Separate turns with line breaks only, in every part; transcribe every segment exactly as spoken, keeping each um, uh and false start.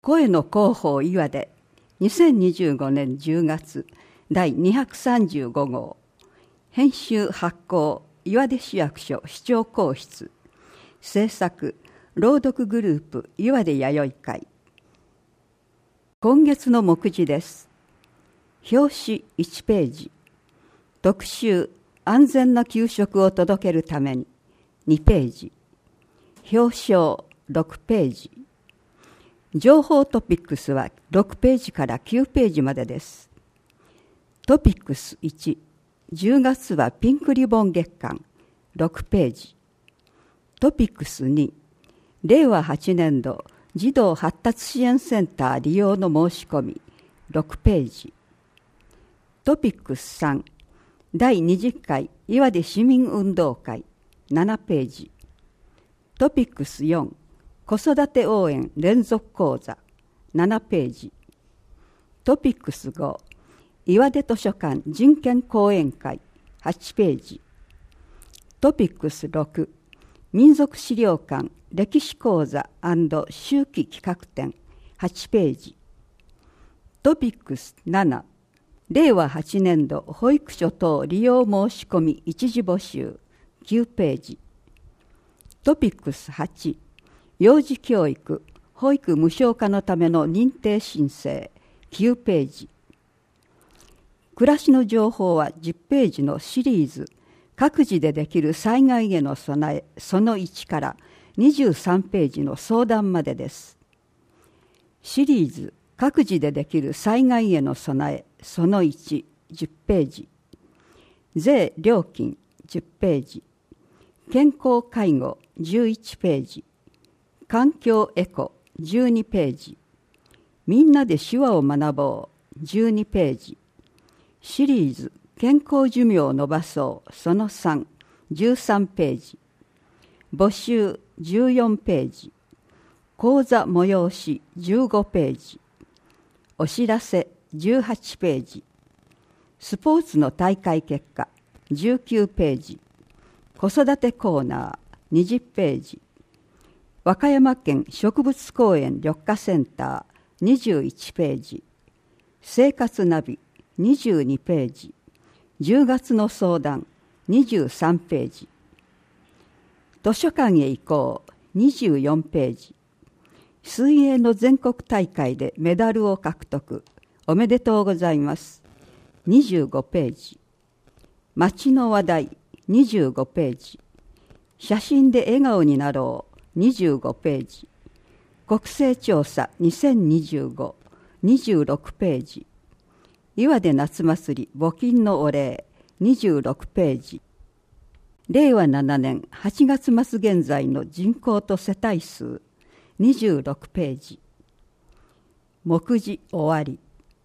声の広報岩でにせんにじゅうごねんじゅうがつだいにひゃくさんじゅうご号編集発行岩出市役所市長公室制作朗読グループ岩出弥生会。今月の目次です。表紙いちページ、特集安全な給食を届けるためににページ、表彰ろくページ、情報トピックスはろくページからきゅうページまでです。トピックスいち、じゅうがつはピンクリボン月間ろくページ。トピックスに、れいわはちねんど児童発達支援センター利用の申し込みろくページ。トピックスさん、だいにじゅっかい岩出市民運動会ななページ。トピックスよん、子育て応援連続講座ななページ。トピックスご、岩出図書館人権講演会はちページ。トピックスろく、民族資料館歴史講座&秋季企画展はちページ。トピックスなな、れいわはちねんど保育所等利用申し込み一時募集きゅうページ。トピックスはち、幼児教育保育無償化のための認定申請きゅうページ。暮らしの情報はじゅっページのシリーズ各自でできる災害への備えそのいちからにじゅうさんページの相談までです。シリーズ各自でできる災害への備えそのいち、じゅっページ。税料金じゅっページ。健康介護じゅういちページ。環境エコじゅうにページ。みんなで手話を学ぼうじゅうにページ。シリーズ健康寿命を伸ばそうそのさん、じゅうさんページ。募集じゅうよんページ。講座催しじゅうごページ。お知らせじゅうはちページ。スポーツの大会結果じゅうきゅうページ。子育てコーナーにじゅっページ。和歌山県植物公園緑化センターにじゅういちページ。生活ナビにじゅうにページ。じゅうがつの相談にじゅうさんページ。図書館へ行こうにじゅうよんページ。水泳の全国大会でメダルを獲得おめでとうございますにじゅうごページ。街の話題にじゅうごページ。写真で笑顔になろうにじゅうごページ。国勢調査にせんにじゅうごにじゅうろくページ。岩出夏祭り募金のお礼にじゅうろくページ。れいわななねんはちがつ末現在の人口と世帯数にじゅうろくページ。目次終わり。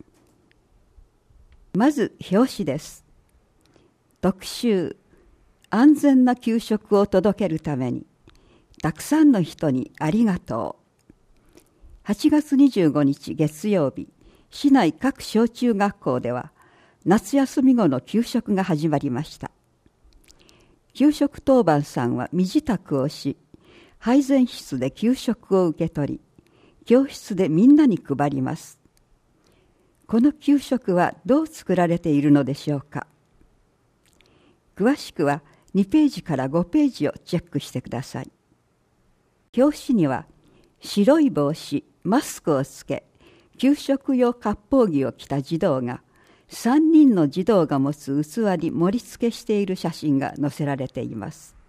まず表紙です。特集安全な給食を届けるためにたくさんの人にありがとう。はちがつにじゅうごにち月曜日、市内各小中学校では夏休み後の給食が始まりました。給食当番さんは身支度をし、配膳室で給食を受け取り、教室でみんなに配ります。この給食はどう作られているのでしょうか。詳しくはにページからごページをチェックしてください。表紙には白い帽子、マスクをつけ、給食用割烹着を着た児童がさんにんの児童が持つ器に盛り付けしている写真が載せられています。